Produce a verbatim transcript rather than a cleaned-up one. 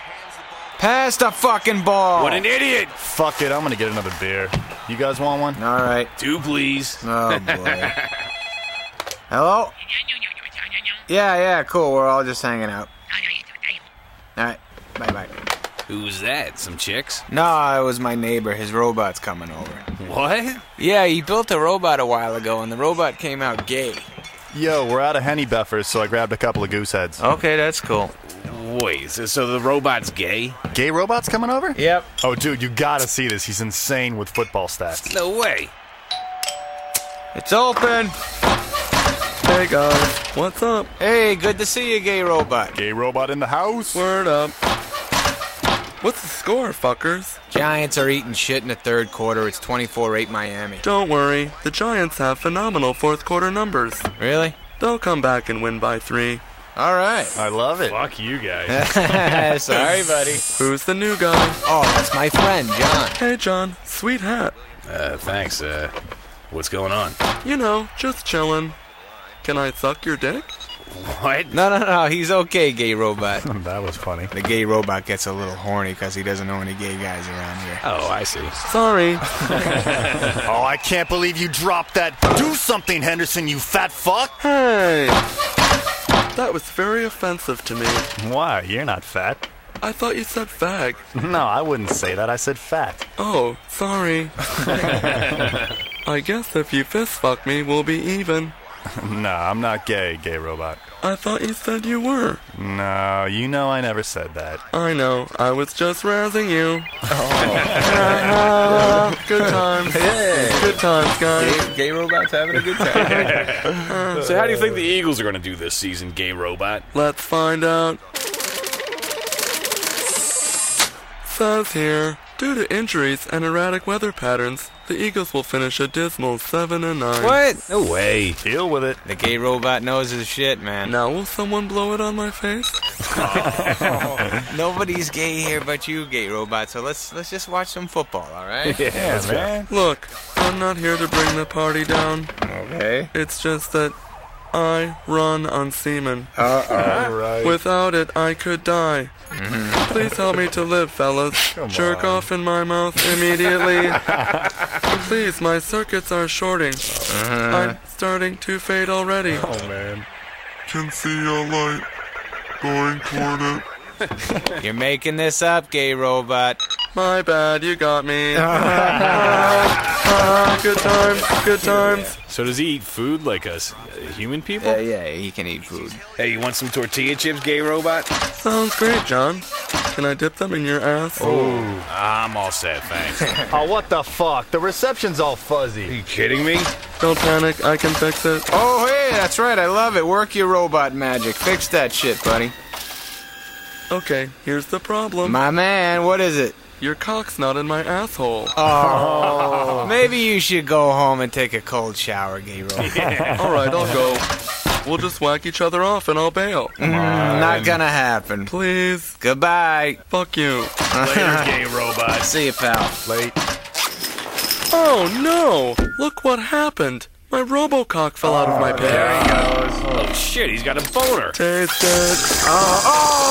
Pass the fucking ball. What an idiot. Fuck it, I'm gonna get another beer. You guys want one? All right. Two, please. Oh, boy. Hello? Yeah, yeah, cool. We're all just hanging out. All right. Bye-bye. Who's that? Some chicks? No, it was my neighbor. His robot's coming over. What? Yeah, he built a robot a while ago, and the robot came out gay. Yo, we're out of Henny Beffers, so I grabbed a couple of goose heads. Okay, that's cool. Wait, so, so the robot's gay? Gay robots coming over? Yep. Oh, dude, you gotta see this. He's insane with football stats. No way. It's open. Hey guys, what's up? Hey, good to see you, gay robot. Gay robot in the house? Word up. What's the score, fuckers? Giants are eating shit in the third quarter. It's twenty-four eight Miami. Don't worry, the Giants have phenomenal fourth quarter numbers. Really? They'll come back and win by three. All right. I love it. Fuck you guys. Sorry, buddy. Who's the new guy? Oh, that's my friend, John. Hey John, sweet hat. Uh, thanks. Uh, what's going on? You know, just chillin'. Can I suck your dick? What? No, no, no. He's okay, gay robot. That was funny. The gay robot gets a little horny because he doesn't know any gay guys around here. Oh, I see. Sorry. Oh, I can't believe you dropped that. Do something, Henderson, you fat fuck. Hey. That was very offensive to me. Why? You're not fat. I thought you said fag. No, I wouldn't say that. I said fat. Oh, sorry. I guess if you fist fuck me, we'll be even. No, I'm not gay, gay robot. I thought you said you were. No, you know I never said that. I know. I was just razzing you. Oh. Good times. Hey. Good times, guys. Gay, gay robot's having a good time. So how do you think the Eagles are going to do this season, gay robot? Let's find out. Says here, due to injuries and erratic weather patterns, the Eagles will finish a dismal seven and nine. What? No way. Deal with it. The gay robot knows his shit, man. Now will someone blow it on my face? Nobody's gay here but you, gay robot. So let's let's just watch some football, all right? Yeah, man. Look, I'm not here to bring the party down. Okay. It's just that I run on semen. Uh-oh. All right. Without it, I could die. Please help me to live, fellas. Come Jerk on. off in my mouth immediately. Please, my circuits are shorting. I'm starting to fade already. Oh, man. Can see a light going toward it. You're making this up, gay robot. My bad, you got me. Ah, good times, good times. So does he eat food like us, uh, human people? Yeah, yeah, he can eat food. Hey, you want some tortilla chips, gay robot? Sounds great, John. Can I dip them in your ass? I'm all set, thanks. Oh, what the fuck? The reception's all Are fuzzy. you kidding me? Don't panic, I can fix it. Oh, hey, that's right. I love it. Work your robot magic. Fix that shit, buddy. Okay, here's the problem. My man, what is it? Your cock's not in my asshole. Oh, maybe you should go home and take a cold shower, gay robot. Alright, I'll go. We'll just whack each other off and I'll bail. Mm, not gonna happen. Please. Goodbye. Fuck you. Later, gay robot. See you, pal. Late. Oh no! Look what happened. My Robocock fell out of my pants. Oh shit, he's got a boner. Taste it. Oh, oh!